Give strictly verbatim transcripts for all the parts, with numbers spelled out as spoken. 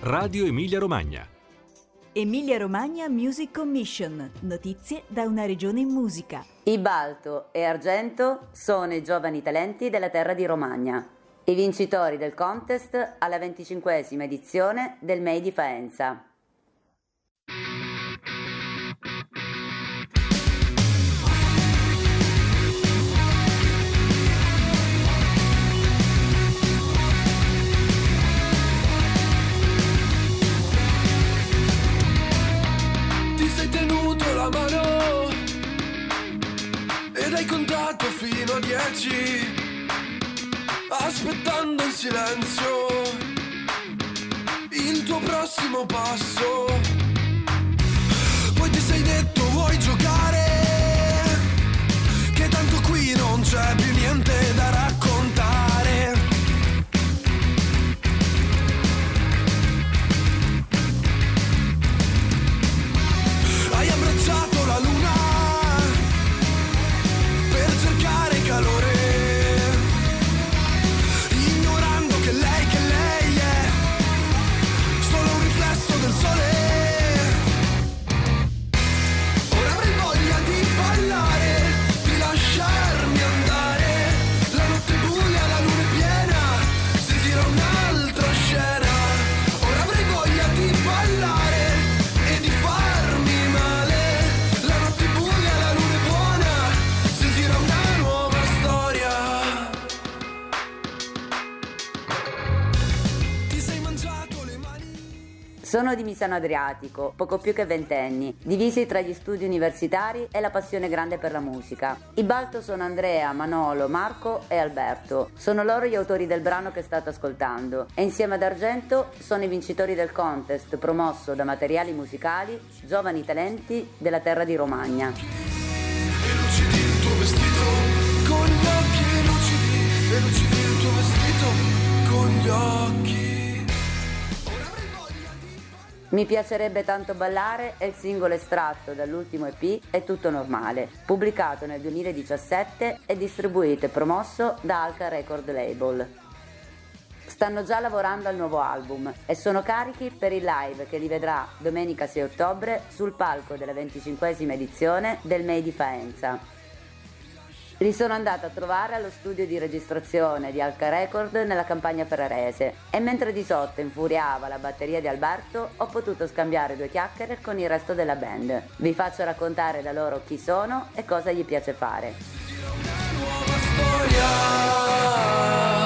Radio Emilia Romagna. Emilia Romagna Music Commission. Notizie da una regione in musica. Ibalto e Argento sono i giovani talenti della terra di Romagna, i vincitori del contest alla venticinquesima edizione del Made di Faenza. Mano ed hai contato fino a dieci, aspettando in silenzio il tuo prossimo passo. Poi ti sei detto vuoi giocare, che tanto qui non c'è più niente da raccontare. Hai abbracciato la luna per cercare calore, ignorando che lei, che lei è solo un riflesso del sole. Ora avrei voglia di ballare, di lasciarmi andare. La notte è buia, la luna è piena, si gira un'altra scena. Ora avrei voglia di ballare e di farmi Sono di Misano Adriatico, poco più che ventenni, divisi tra gli studi universitari e la passione grande per la musica. Ibalto sono Andrea, Manolo, Marco e Alberto. Sono loro gli autori del brano che state ascoltando e insieme ad Argento sono i vincitori del contest promosso da Materiali Musicali Giovani Talenti della terra di Romagna. E lucidi il tuo vestito con gli occhi lucidi, e lucidi il tuo vestito con gli occhi. Mi piacerebbe tanto ballare è il singolo estratto dall'ultimo E P È tutto normale, pubblicato nel duemiladiciassette e distribuito e promosso da Alca Record Label. Stanno già lavorando al nuovo album e sono carichi per il live che li vedrà domenica sei ottobre sul palco della venticinquesima edizione del Made di Faenza. Li sono andata a trovare allo studio di registrazione di Alca Record nella campagna ferrarese e mentre di sotto infuriava la batteria di Alberto ho potuto scambiare due chiacchiere con il resto della band. Vi faccio raccontare da loro chi sono e cosa gli piace fare. Una nuova storia.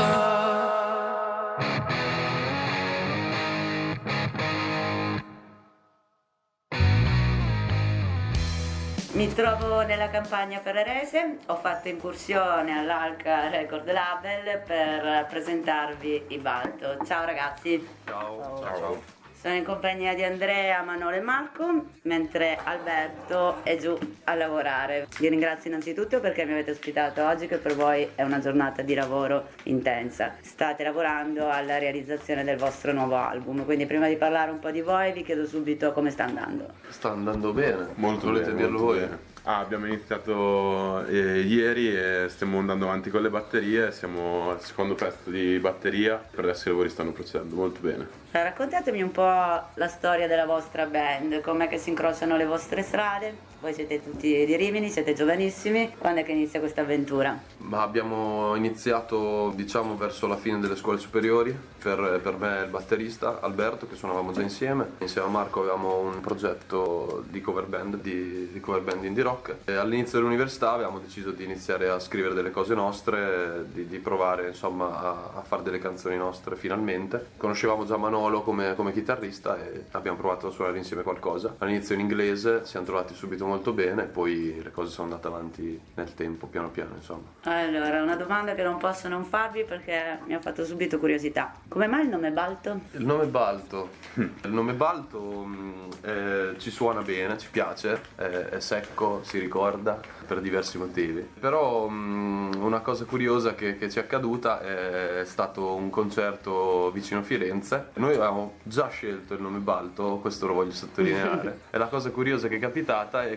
Mi trovo nella campagna ferrarese, ho fatto incursione all'Alca Record Label per presentarvi Ibalto. Ciao ragazzi. Ciao. Ciao. Ciao. Sono in compagnia di Andrea, Manolo e Marco, mentre Alberto è giù a lavorare. Vi ringrazio innanzitutto perché mi avete ospitato oggi, che per voi è una giornata di lavoro intensa. State lavorando alla realizzazione del vostro nuovo album, quindi prima di parlare un po' di voi vi chiedo subito come sta andando. Sta andando bene, molto volete bene, dirlo molto voi? Bene. Ah, abbiamo iniziato eh, ieri e stiamo andando avanti con le batterie, siamo al secondo pezzo di batteria, per adesso i lavori stanno procedendo molto bene. Raccontatemi un po' la storia della vostra band, com'è che si incrociano le vostre strade. Voi siete tutti di Rimini, siete giovanissimi, quando è che inizia questa avventura? Ma abbiamo iniziato diciamo verso la fine delle scuole superiori, per, per me e il batterista Alberto, che suonavamo già insieme. Insieme a Marco avevamo un progetto di cover band, di, di cover band indie rock, e all'inizio dell'università avevamo deciso di iniziare a scrivere delle cose nostre, di, di provare insomma a, a fare delle canzoni nostre finalmente. Conoscevamo già Manolo come, come chitarrista e abbiamo provato a suonare insieme qualcosa. All'inizio in inglese, siamo trovati subito molto bene, poi le cose sono andate avanti nel tempo, piano piano insomma. Allora, una domanda che non posso non farvi perché mi ha fatto subito curiosità. Come mai il nome Balto? Il nome Balto, il nome Balto mh, eh, ci suona bene, ci piace, è, è secco, si ricorda per diversi motivi. Però mh, una cosa curiosa che, che ci è accaduta è stato un concerto vicino Firenze. Noi avevamo già scelto il nome Balto, questo lo voglio sottolineare. E la cosa curiosa che è capitata è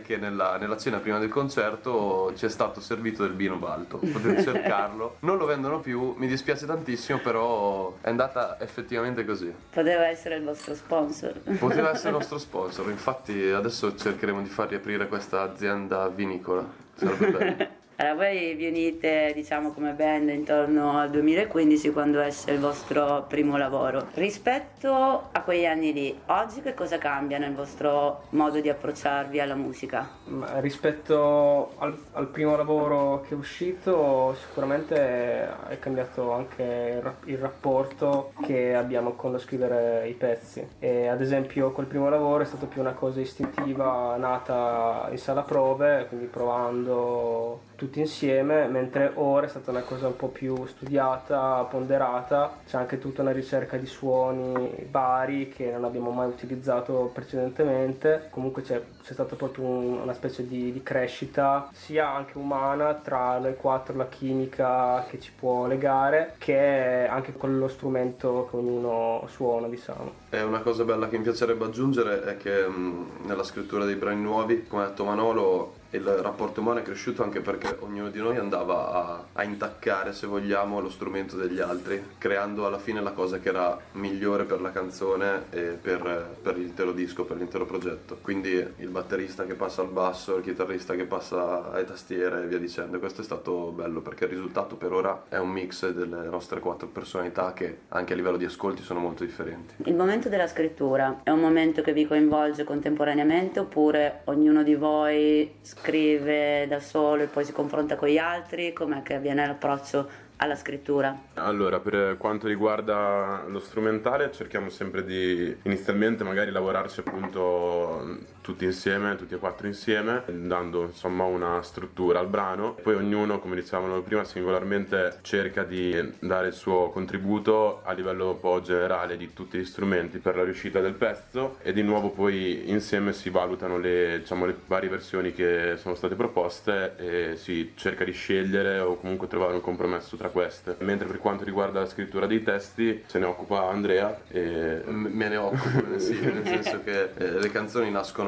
che nella, nella cena prima del concerto ci è stato servito del vino Balto, potete cercarlo, non lo vendono più, mi dispiace tantissimo, però è andata effettivamente così. Poteva essere il vostro sponsor. Poteva essere il nostro sponsor, infatti adesso cercheremo di far riaprire questa azienda vinicola, sarebbe bello. Allora, voi vi unite, diciamo, come band intorno al duemilaquindici, quando esce il vostro primo lavoro. Rispetto a quegli anni lì, oggi che cosa cambia nel vostro modo di approcciarvi alla musica? Ma rispetto al, al primo lavoro che è uscito, sicuramente è cambiato anche il, rap- il rapporto che abbiamo con lo scrivere i pezzi. E ad esempio col primo lavoro è stato più una cosa istintiva, nata in sala prove, quindi provando tutti insieme, mentre ora è stata una cosa un po' più studiata, ponderata. C'è anche tutta una ricerca di suoni vari che non abbiamo mai utilizzato precedentemente. Comunque c'è, c'è stata proprio un, una specie di, di crescita sia anche umana tra noi quattro, la chimica che ci può legare, che anche con lo strumento che ognuno suona, diciamo. E una cosa bella che mi piacerebbe aggiungere è che mh, nella scrittura dei brani nuovi, come ha detto Manolo, il rapporto umano è cresciuto anche perché ognuno di noi andava a, a intaccare, se vogliamo, lo strumento degli altri, creando alla fine la cosa che era migliore per la canzone e per, per l'intero disco, per l'intero progetto. Quindi il batterista che passa al basso, il chitarrista che passa alle tastiere e via dicendo. Questo è stato bello perché il risultato per ora è un mix delle nostre quattro personalità che anche a livello di ascolti sono molto differenti. Il momento della scrittura è un momento che vi coinvolge contemporaneamente, oppure ognuno di voi scrive da solo e poi si confronta con gli altri? Com'è che avviene l'approccio alla scrittura? Allora, per quanto riguarda lo strumentale, cerchiamo sempre di inizialmente magari lavorarci appunto tutti insieme, tutti e quattro insieme, dando insomma una struttura al brano. Poi ognuno, come dicevamo prima, singolarmente cerca di dare il suo contributo a livello un po' generale di tutti gli strumenti per la riuscita del pezzo, e di nuovo poi insieme si valutano le, diciamo, le varie versioni che sono state proposte e si cerca di scegliere o comunque trovare un compromesso tra queste. Mentre per quanto riguarda la scrittura dei testi se ne occupa Andrea e... me ne occupo, sì, nel senso che eh, le canzoni nascono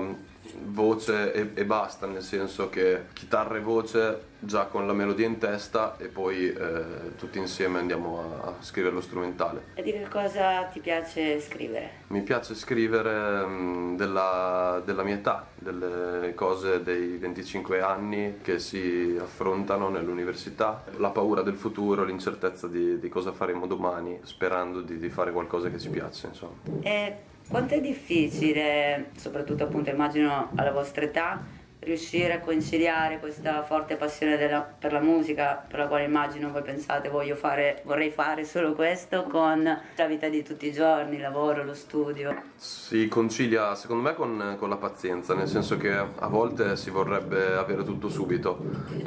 voce e, e basta, nel senso che chitarra e voce già con la melodia in testa e poi eh, tutti insieme andiamo a, a scrivere lo strumentale. E di che cosa ti piace scrivere? Mi piace scrivere mh, della, della mia età, delle cose dei venticinque anni che si affrontano nell'università, la paura del futuro, l'incertezza di, di cosa faremo domani, sperando di, di fare qualcosa che ci piace, insomma. E quanto è difficile, soprattutto appunto immagino alla vostra età, riuscire a conciliare questa forte passione della, per la musica, per la quale immagino voi pensate voglio fare, vorrei fare solo questo, con la vita di tutti i giorni, il lavoro, lo studio? Si concilia secondo me con, con la pazienza, nel senso che a volte si vorrebbe avere tutto subito,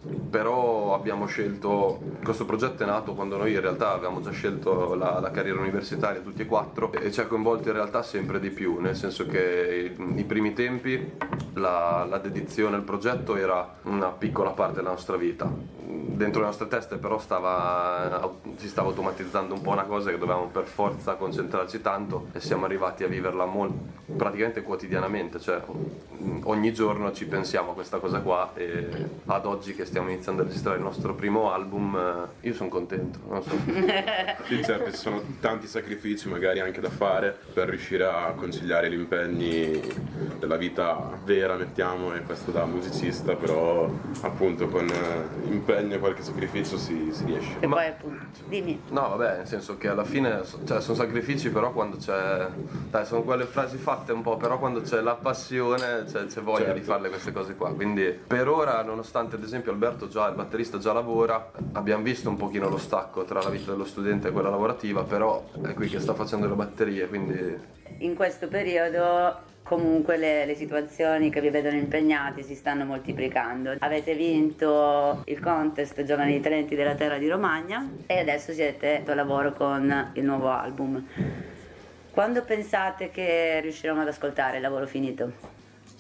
però abbiamo scelto, questo progetto è nato quando noi in realtà avevamo già scelto la, la carriera universitaria tutti e quattro, e ci ha coinvolto in realtà sempre di più, nel senso che i, i primi tempi la, la dedizione al progetto era una piccola parte della nostra vita. Dentro le nostre teste però stava, si stava automatizzando un po' una cosa che dovevamo per forza concentrarci tanto, e siamo arrivati a viverla molto, praticamente quotidianamente, cioè ogni giorno ci pensiamo a questa cosa qua, e ad oggi che stiamo iniziando a registrare il nostro primo album io sono contento, non so. Sì, certo, ci sono tanti sacrifici magari anche da fare per riuscire a conciliare gli impegni della vita vera, mettiamo, e questo da musicista, però appunto con impegno e qualche sacrificio si, si riesce. E Ma... poi appunto, dimmi. No, vabbè, nel senso che alla fine, cioè, sono sacrifici, però quando c'è, dai, sono quelle frasi fatte un po', però quando c'è la passione, cioè, c'è voglia certo. di farle queste cose qua. Quindi per ora, nonostante ad esempio Alberto già, il batterista già lavora, abbiamo visto un pochino lo stacco tra la vita dello studente e quella lavorativa, però è qui che sta facendo le batterie, quindi... In questo periodo comunque le, le situazioni che vi vedono impegnati si stanno moltiplicando. Avete vinto il contest Giovani Talenti della Terra di Romagna e adesso siete a lavoro con il nuovo album. Quando pensate che riusciremo ad ascoltare il lavoro finito?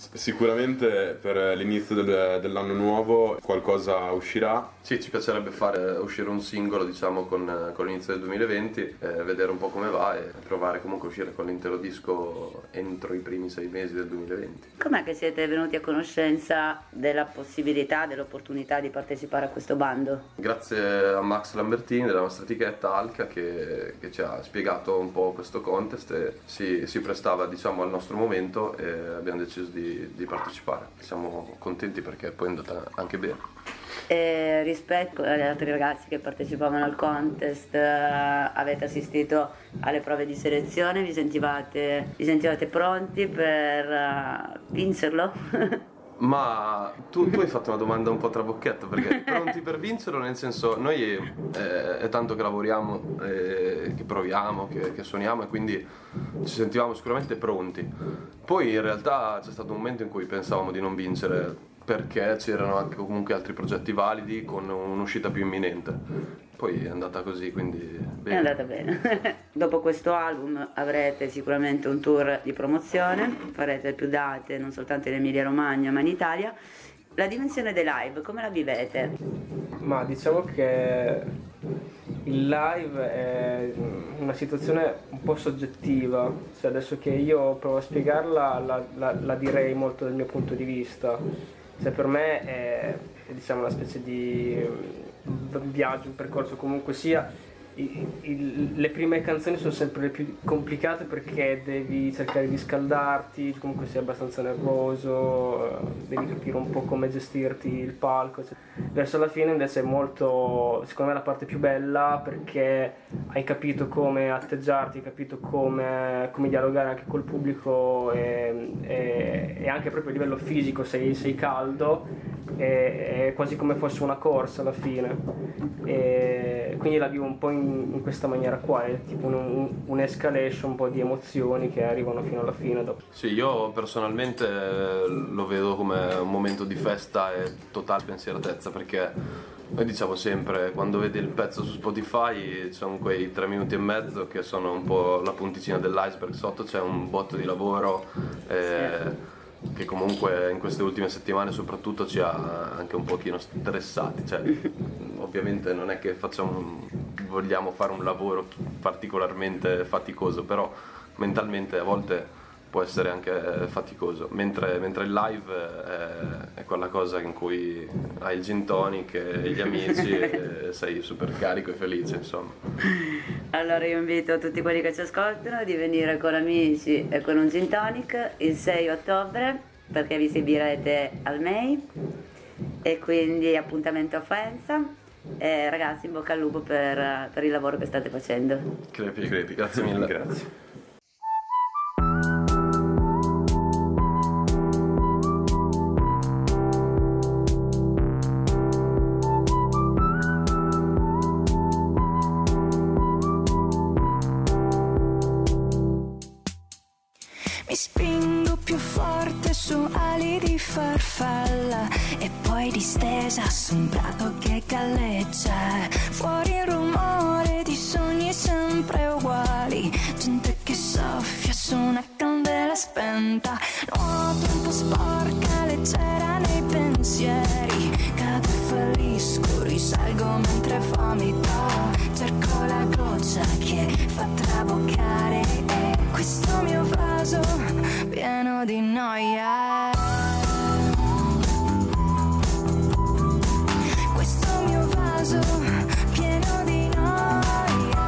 Sicuramente per l'inizio del, dell'anno nuovo qualcosa uscirà. Sì, ci piacerebbe fare uscire un singolo, diciamo, con, con l'inizio del duemilaventi, eh, vedere un po' come va e provare comunque a uscire con l'intero disco entro i primi sei mesi del duemilaventi. Com'è che siete venuti a conoscenza della possibilità, dell'opportunità di partecipare a questo bando? Grazie a Max Lambertini della nostra etichetta Alca che, che ci ha spiegato un po' questo contest e si, si prestava, diciamo, al nostro momento e abbiamo deciso di, di partecipare. Siamo contenti perché poi è andata anche bene. E rispetto agli altri ragazzi che partecipavano al contest, eh, avete assistito alle prove di selezione? Vi sentivate, vi sentivate pronti per uh, vincerlo? Ma tu, tu hai fatto una domanda un po' trabocchetto, perché pronti per vincerlo, nel senso, noi eh, è tanto che lavoriamo, eh, che proviamo, che, che suoniamo e quindi ci sentivamo sicuramente pronti. Poi in realtà c'è stato un momento in cui pensavamo di non vincere perché c'erano anche comunque altri progetti validi con un'uscita più imminente. Poi è andata così, quindi bene. È andata bene. Dopo questo album avrete sicuramente un tour di promozione, farete più date non soltanto in Emilia Romagna ma in Italia. La dimensione dei live, come la vivete? Ma diciamo che il live è una situazione un po' soggettiva, cioè adesso che io provo a spiegarla la, la, la direi molto dal mio punto di vista. Cioè per me è, è diciamo una specie di viaggio, un percorso comunque sia. I, i, le prime canzoni sono sempre le più complicate perché devi cercare di scaldarti, comunque sei abbastanza nervoso, devi capire un po' come gestirti il palco, cioè. Verso la fine invece è molto, secondo me, la parte più bella perché hai capito come atteggiarti, hai capito come, come dialogare anche col pubblico e, e, e anche proprio a livello fisico sei, sei caldo, è, è quasi come fosse una corsa alla fine. E quindi la vivo un po' in, in questa maniera qua, è tipo un, un'escalation, un po' di emozioni che arrivano fino alla fine dopo. Sì, io personalmente lo vedo come un momento di festa e totale pensieratezza, perché noi diciamo sempre, quando vedi il pezzo su Spotify ci sono quei tre minuti e mezzo che sono un po' la punticina dell'iceberg, sotto c'è un botto di lavoro eh, che comunque in queste ultime settimane soprattutto ci ha anche un pochino stressati, cioè ovviamente non è che facciamo, vogliamo fare un lavoro particolarmente faticoso, però mentalmente a volte può essere anche faticoso, mentre, mentre il live è, è quella cosa in cui hai il gin tonic e gli amici e sei super carico e felice, insomma. Allora io invito tutti quelli che ci ascoltano di venire con amici e con un gin tonic il sei ottobre, perché vi esibirete al M E I e quindi appuntamento a Faenza. E ragazzi, in bocca al lupo per, per il lavoro che state facendo. Crepi, crepi, grazie mille. Grazie. Mi spingo più forte su ali di farfalla e poi distesa su un prato che galleggia. Fuori il rumore di sogni sempre uguali, gente che soffia su una candela spenta. Nuoto un po' sporca, leggera nei pensieri, cado e fallisco, risalgo mentre vomito. Cerco la goccia che fa traboccare e questo mio vaso pieno di noia. Questo mio vaso pieno di noia.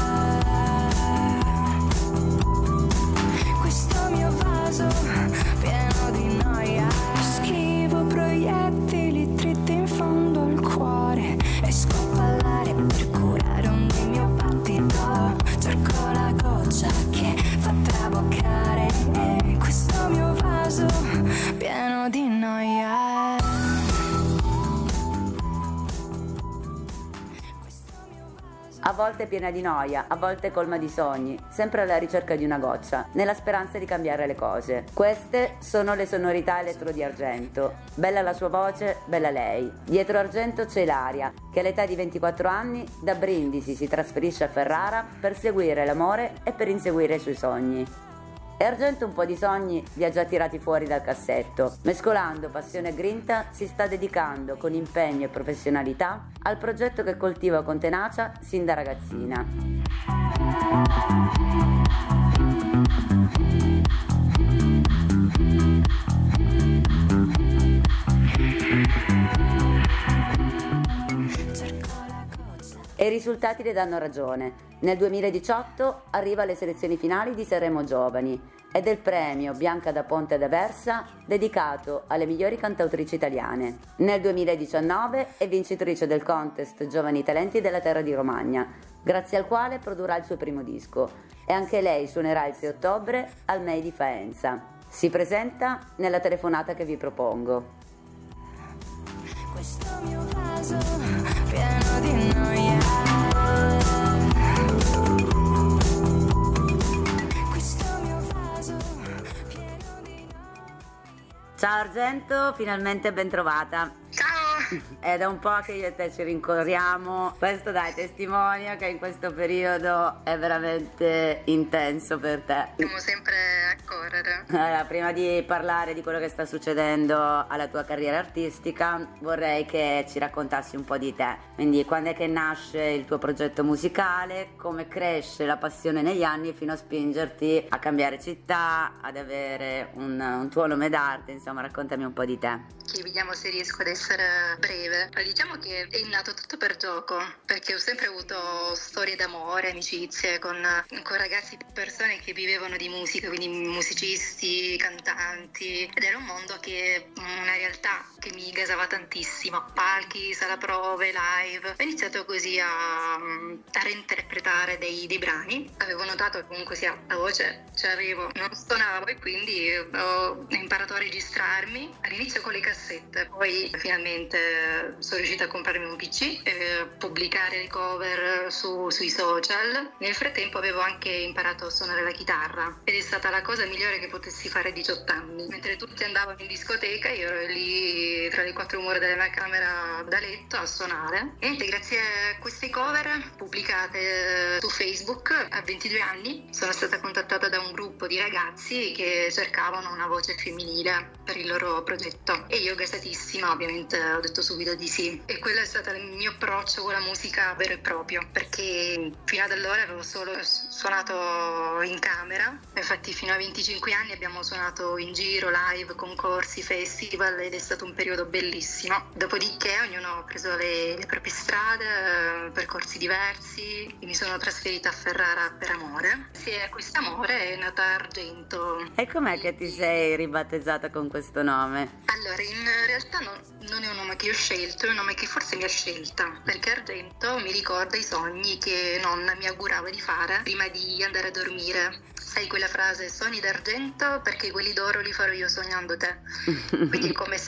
Questo mio vaso pieno di noia. Scrivo proiettili dritti in fondo al cuore e scopallare per curare ogni mio battito. Cerco la goccia che fa traboccare e questo mio vaso pieno di noia. A volte piena di noia, a volte colma di sogni, sempre alla ricerca di una goccia, nella speranza di cambiare le cose. Queste sono le sonorità elettro di Argento. Bella la sua voce, bella lei. Dietro Argento c'è Ilaria, che all'età di ventiquattro anni da Brindisi si trasferisce a Ferrara per seguire l'amore e per inseguire i suoi sogni. E Argento un po' di sogni li ha già tirati fuori dal cassetto. Mescolando passione e grinta, si sta dedicando con impegno e professionalità al progetto che coltiva con tenacia sin da ragazzina. E i risultati le danno ragione. Nel duemiladiciotto arriva alle selezioni finali di Sanremo Giovani ed è il premio Bianca da Ponte ad Aversa dedicato alle migliori cantautrici italiane. Nel duemiladiciannove è vincitrice del contest Giovani Talenti della Terra di Romagna, grazie al quale produrrà il suo primo disco, e anche lei suonerà il sei ottobre al M E I di Faenza. Si presenta nella telefonata che vi propongo. Questo mio vaso pieno di noia, questo mio vaso pieno di noia. Ciao Argento, finalmente ben trovata. Ciao! È da un po' che io e te ci rincorriamo, questo dai testimonia che in questo periodo è veramente intenso per te. Siamo sempre a correre. Allora, prima di parlare di quello che sta succedendo alla tua carriera artistica, vorrei che ci raccontassi un po' di te. Quindi, quando è che nasce il tuo progetto musicale, come cresce la passione negli anni fino a spingerti a cambiare città, ad avere un, un tuo nome d'arte, insomma, raccontami un po' di te. Che vediamo se riesco ad essere breve. Diciamo che è nato tutto per gioco, perché ho sempre avuto storie d'amore, amicizie con, con ragazzi, persone che vivevano di musica, quindi musicisti, cantanti, ed era un mondo che, una realtà che mi gasava tantissimo. Palchi, sala prove, live. Ho iniziato così a, a reinterpretare dei, dei brani. Avevo notato che comunque sia la voce ci arrivo, non suonavo, e quindi ho imparato a registrarmi all'inizio con le cassette, poi finalmente sono riuscita a comprarmi un P C e pubblicare le cover su, sui social. Nel frattempo avevo anche imparato a suonare la chitarra ed è stata la cosa migliore che potessi fare a diciotto anni. Mentre tutti andavano in discoteca, io ero lì tra le quattro mura della mia camera da letto a suonare. E niente, grazie a queste cover pubblicate su Facebook, a ventidue anni sono stata contattata da un gruppo di ragazzi che cercavano una voce femminile per il loro progetto, e io, gasatissima, ovviamente ho detto subito di sì. E quello è stato il mio approccio con la musica vero e proprio, perché fino ad allora avevo solo suonato in camera. Infatti fino a venticinque anni abbiamo suonato in giro, live, concorsi, festival, ed è stato un periodo bellissimo. Dopodiché ognuno ha preso le, le proprie strade, percorsi diversi, e mi sono trasferita a Ferrara per amore. Grazie a questo amore è nata Argento. E com'è che ti sei ribattezzata con questo nome? Allora, in realtà non, non è un nome che io ho scelto, è un nome che forse mi ha scelta, perché Argento mi ricorda i sogni che nonna mi augurava di fare prima di andare a dormire. Sai quella frase, sogni d'argento perché quelli d'oro li farò io sognando te. Quindi è come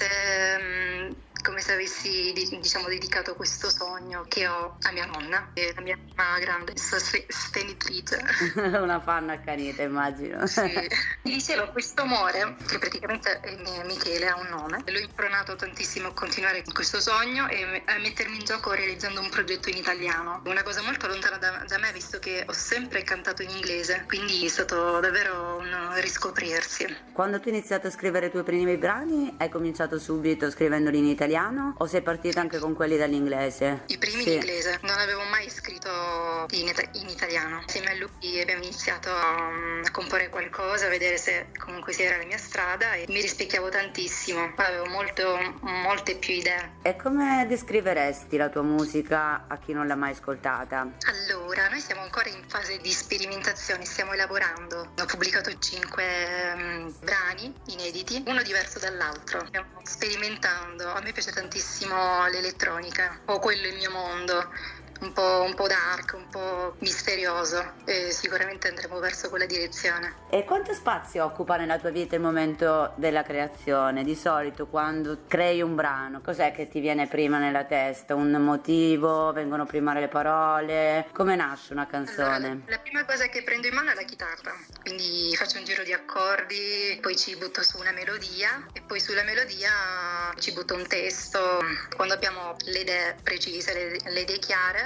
se, come se avessi, diciamo, dedicato questo sogno che ho a mia nonna, che è la mia prima grande sostenitrice. Una fan accanita, immagino. Sì. Mi dicevo, questo amore, che praticamente è Michele, ha un nome, l'ho impronato tantissimo a continuare questo sogno e a mettermi in gioco realizzando un progetto in italiano. Una cosa molto lontana da, da me, visto che ho sempre cantato in inglese, quindi è stato davvero un riscoprirsi. Quando tu hai iniziato a scrivere i tuoi primi brani, hai cominciato subito scrivendoli in italiano o sei partita anche con quelli dall'inglese? I primi sì. in inglese, non avevo mai scritto in, it- in italiano. Insieme a lui abbiamo iniziato a, a comporre qualcosa, a vedere se comunque si era la mia strada, e mi rispecchiavo tantissimo, avevo molto, molte più idee. E come descriveresti la tua musica a chi non l'ha mai ascoltata? Allora, noi siamo ancora in fase di sperimentazione, stiamo elaborando. Ho pubblicato cinque um, brani inediti, uno diverso dall'altro. Stiamo sperimentando. A me piace tantissimo l'elettronica, o quello è il mio mondo. Un po', un po' dark, un po' misterioso, e sicuramente andremo verso quella direzione. E quanto spazio occupa nella tua vita il momento della creazione? Di solito quando crei un brano, cos'è che ti viene prima nella testa? Un motivo? Vengono prima le parole? Come nasce una canzone? Allora, la prima cosa che prendo in mano è la chitarra, quindi faccio un giro di accordi, poi ci butto su una melodia e poi sulla melodia ci butto un testo. Quando abbiamo le idee precise, le, le idee chiare,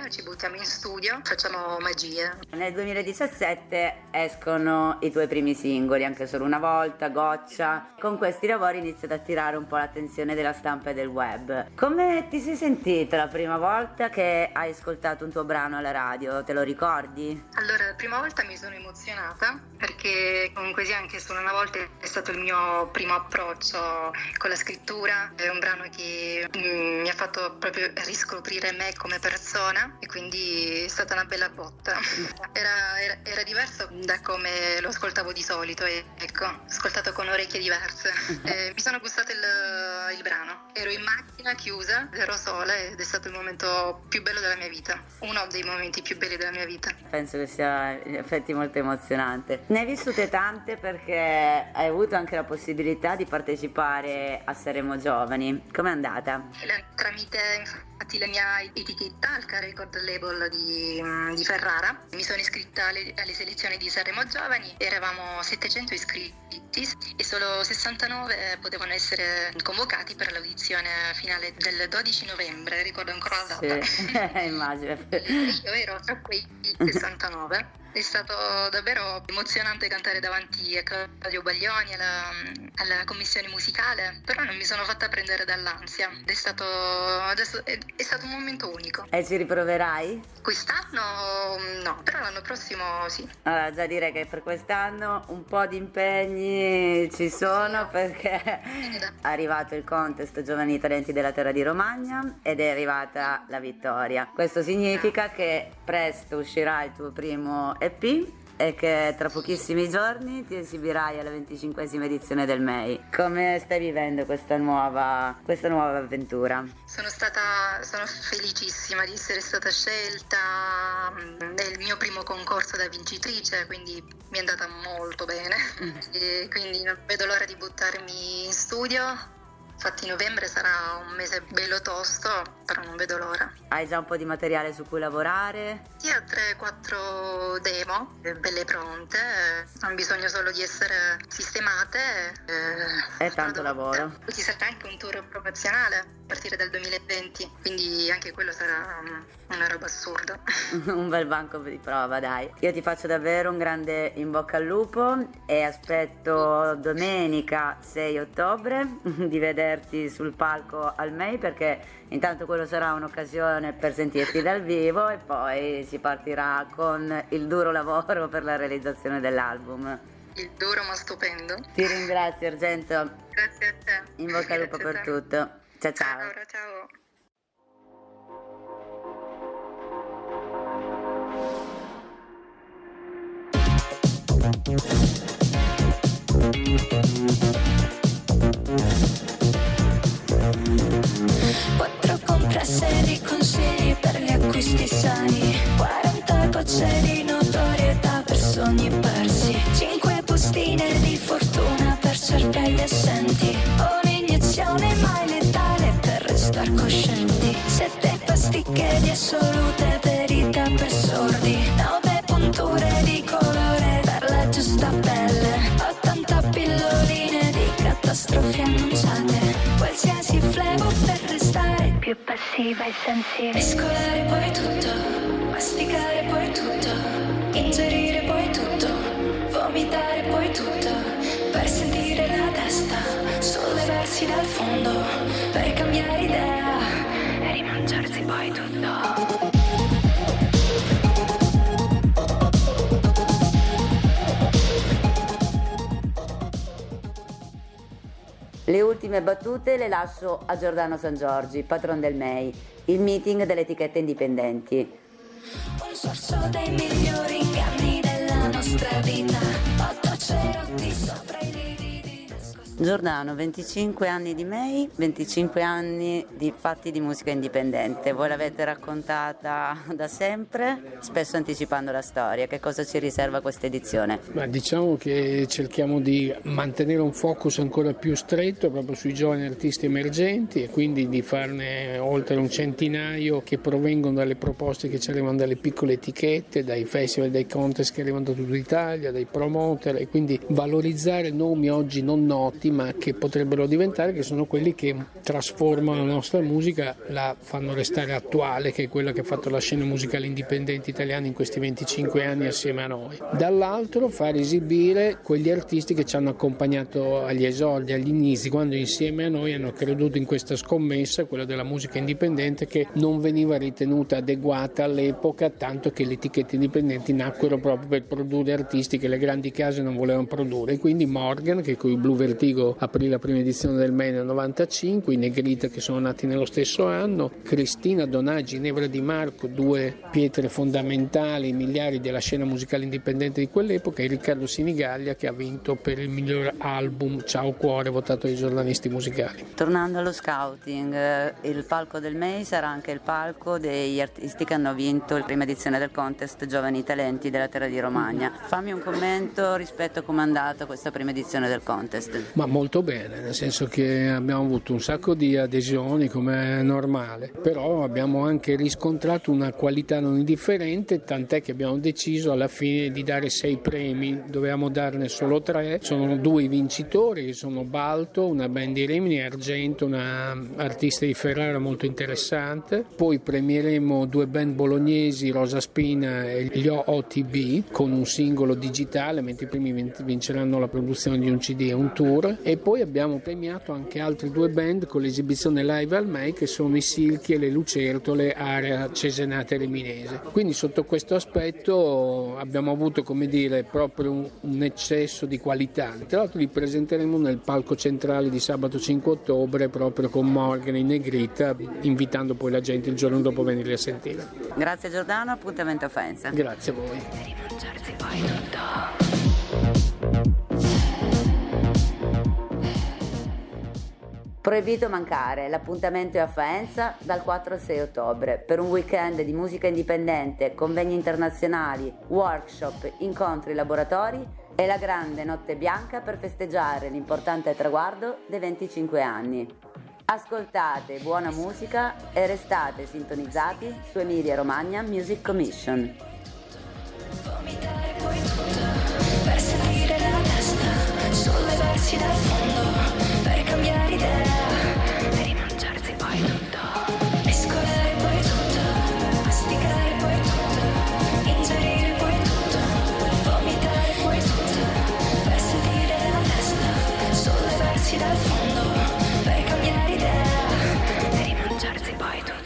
ci buttiamo in studio, facciamo magie. Nel duemiladiciassette escono i tuoi primi singoli, Anche solo una volta, Goccia. Con questi lavori inizi ad attirare un po' l'attenzione della stampa e del web. Come ti sei sentita la prima volta che hai ascoltato un tuo brano alla radio? Te lo ricordi? Allora, la prima volta mi sono emozionata perché comunque sia Anche solo una volta è stato il mio primo approccio con la scrittura. È un brano che mm, mi ha fatto proprio riscoprire me come persona e quindi è stata una bella botta. Era, era, era diverso da come lo ascoltavo di solito e ecco, ho ascoltato con orecchie diverse. E mi sono gustato il, il brano. Ero in macchina chiusa, ero sola ed è stato il momento più bello della mia vita, uno dei momenti più belli della mia vita. Penso che sia in effetti molto emozionante. Ne hai vissute tante perché hai avuto anche la possibilità di partecipare a Sanremo Giovani. Com'è andata? Tramite infatti la mia etichetta, Alca Record Label di, di Ferrara, mi sono iscritta alle, alle selezioni di Sanremo Giovani. Eravamo settecento iscritti e solo sessantanove potevano essere convocati per l'audizione finale del dodici novembre, ricordo ancora la data. Sì, immagino. Io ero tra quei sessantanove. È stato davvero emozionante cantare davanti a Claudio Baglioni, alla, alla commissione musicale, però non mi sono fatta prendere dall'ansia. È stato, adesso, è, è stato un momento unico. E ci riproverai? Quest'anno no, però l'anno prossimo sì. Allora, già dire che per quest'anno un po' di impegni ci sono perché è arrivato il contest Giovani Talenti della Terra di Romagna ed è arrivata la vittoria. Questo significa che presto uscirà il tuo primo E P e che tra pochissimi giorni ti esibirai alla venticinquesima edizione del M E I. Come stai vivendo questa nuova, questa nuova avventura? Sono stata, sono felicissima di essere stata scelta, è il mio primo concorso da vincitrice, quindi mi è andata molto bene e quindi non vedo l'ora di buttarmi in studio. Infatti novembre sarà un mese bello tosto, però non vedo l'ora. Hai già un po' di materiale su cui lavorare? Sì, ho tre quattro demo, belle pronte, hanno bisogno solo di essere sistemate. Eh, È tanto lavoro. Ci sarà anche un tour promozionale a partire dal duemilaventi, quindi anche quello sarà una roba assurda. Un bel banco di prova, dai. Io ti faccio davvero un grande in bocca al lupo e aspetto domenica sei ottobre di vedere sul palco al M E I, perché intanto quello sarà un'occasione per sentirti dal vivo e poi si partirà con il duro lavoro per la realizzazione dell'album. Il duro ma stupendo. Ti ringrazio Argento. Grazie a te. In bocca al lupo per tutto. Ciao ciao. Ciao, ciao. Quattro compressori, consigli per gli acquisti sani, quaranta gocce di notorietà per sogni persi, cinque bustine di fortuna per cervelli assenti, un'iniezione mai letale per restar coscienti, sette pasticche di assolute verità per sordi, nove punture di colore per la giusta pelle, ottanta pilloline di catastrofi annunciate, qualsiasi flebo per restare più passiva e sensibile. Mescolare poi tutto, masticare poi tutto, ingerire poi tutto, vomitare poi tutto, per sentire la testa sollevarsi dal fondo, per cambiare idea e rimangiarsi poi tutto. Le ultime battute le lascio a Giordano Sangiorgi, patron del M E I, il meeting delle etichette indipendenti. Un sorso dei migliori inganni della nostra vita, otto cerotti sopra i lividi. Giordano, venticinque anni di M E I, venticinque anni di fatti di musica indipendente. Voi l'avete raccontata da sempre, spesso anticipando la storia. Che cosa ci riserva questa edizione? Ma diciamo che cerchiamo di mantenere un focus ancora più stretto proprio sui giovani artisti emergenti e quindi di farne oltre un centinaio che provengono dalle proposte che ci arrivano dalle piccole etichette, dai festival, dai contest che arrivano da tutta Italia, dai promoter, e quindi valorizzare nomi oggi non noti ma che potrebbero diventare, che sono quelli che trasformano la nostra musica, la fanno restare attuale, che è quella che ha fatto la scena musicale indipendente italiana in questi venticinque anni assieme a noi. Dall'altro far esibire quegli artisti che ci hanno accompagnato agli esordi, agli inizi, quando insieme a noi hanno creduto in questa scommessa, quella della musica indipendente, che non veniva ritenuta adeguata all'epoca, tanto che le etichette indipendenti nacquero proprio per produrre artisti che le grandi case non volevano produrre. Quindi Morgan, che con i Blue Vertigo aprì la prima edizione del Maine nel novantacinque, i Negrita che sono nati nello stesso anno, Cristina Donà, Ginevra Di Marco, due pietre fondamentali, miliari della scena musicale indipendente di quell'epoca, e Riccardo Sinigaglia, che ha vinto per il miglior album Ciao Cuore, votato dai giornalisti musicali. Tornando allo scouting, eh, il palco del M E I sarà anche il palco degli artisti che hanno vinto la prima edizione del contest Giovani Talenti della Terra di Romagna. Fammi un commento rispetto a come è andata questa prima edizione del contest. Ma molto bene, nel senso che abbiamo avuto un sacco di adesioni, come è normale, però abbiamo anche riscontrato una qualità non indifferente, tant'è che abbiamo deciso alla fine di dare sei premi. Dovevamo darne solo tre, sono due i vincitori, che sono Balto, una band di Rimini, e Argento, una artista di Ferrara molto interessante. Poi premieremo due band bolognesi, Rosa Spina e gli O T B, con un singolo digitale, mentre i primi vinceranno la produzione di un C D e un tour. E poi abbiamo premiato anche altri due band con l'esibizione live al M E I, che sono i Silchi e le Lucertole, area cesenate riminese. Quindi sotto questo aspetto abbiamo avuto, come dire, proprio un, un eccesso di qualità. Tra l'altro li presenteremo nel palco centrale di sabato cinque ottobre, proprio con Morgan e Negrita, invitando poi la gente il giorno dopo a venirli a sentire. Grazie Giordano, appuntamento a Faenza. Grazie a voi. Proibito mancare, l'appuntamento è a Faenza dal quattro al sei ottobre per un weekend di musica indipendente, convegni internazionali, workshop, incontri, laboratori e la grande notte bianca per festeggiare l'importante traguardo dei venticinque anni. Ascoltate buona musica e restate sintonizzati su Emilia Romagna Music Commission. Vomitare poi tutto, per salire la testa, sollevarsi dal fondo, per cambiare idea, per rimangiarsi poi tutto, mescolare poi tutto, masticare poi tutto, ingerire poi tutto, vomitare poi tutto, per salire la testa, sollevarsi dal fondo, per cambiare idea, per rimangiarsi poi tutto.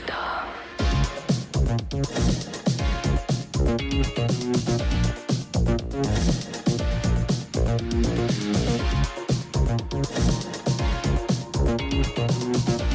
We'll be right back.